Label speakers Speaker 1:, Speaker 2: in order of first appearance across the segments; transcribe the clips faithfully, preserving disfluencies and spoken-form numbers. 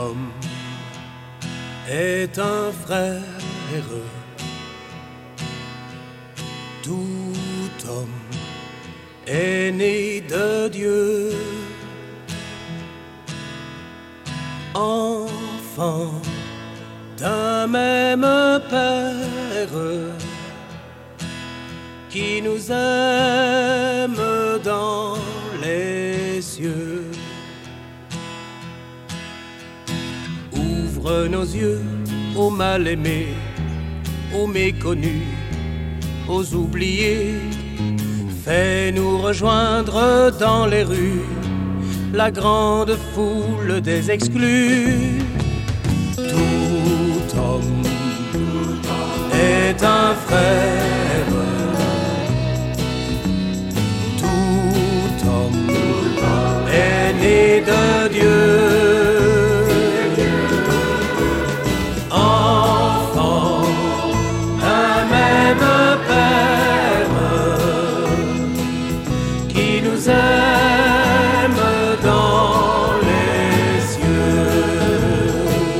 Speaker 1: homme est un frère, tout homme est né de Dieu, enfant d'un même Père qui nous aime dans les cieux. Ouvre nos yeux aux mal-aimés, aux méconnus, aux oubliés. Fais-nous rejoindre dans les rues la grande foule des exclus. Tout homme est un frère, tout homme est né de Dieu, enfant d'un même Père qui nous aime dans les cieux.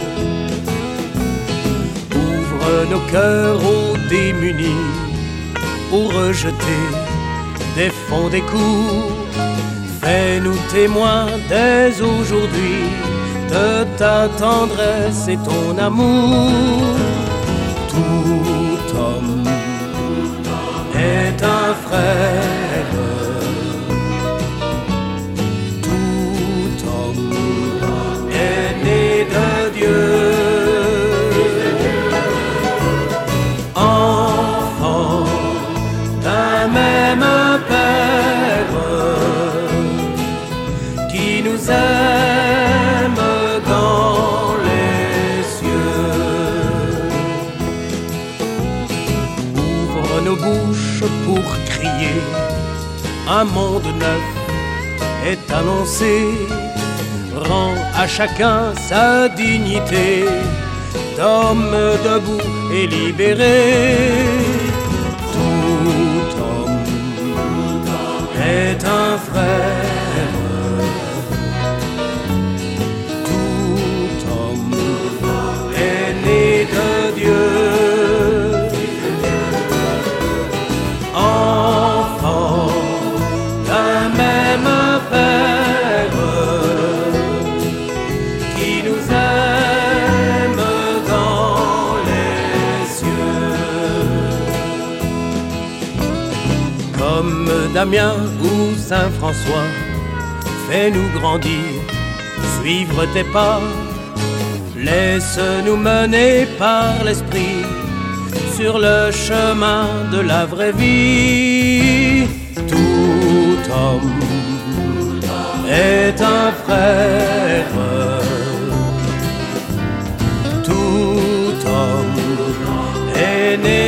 Speaker 1: Ouvre nos cœurs aux démunis, aux rejetés, défends des coups. Fais-nous témoins dès aujourd'hui de ta tendresse et ton amour. Tout homme est un frère, tout homme est né de Dieu, enfant d'un même Père qui nous aime dans les cieux. Ouvre nos bouches pour crier, un monde neuf est annoncé. Rends à chacun sa dignité d'homme debout et libéré. Tout homme est un frère, tout homme est né de Dieu, enfant d'un même Père qui nous aime dans les cieux. Comme Damien ou Saint François, fais-nous grandir, suivre tes pas. Laisse-nous mener par l'esprit sur le chemin de la vraie vie. Tout homme est un frère, tout homme est né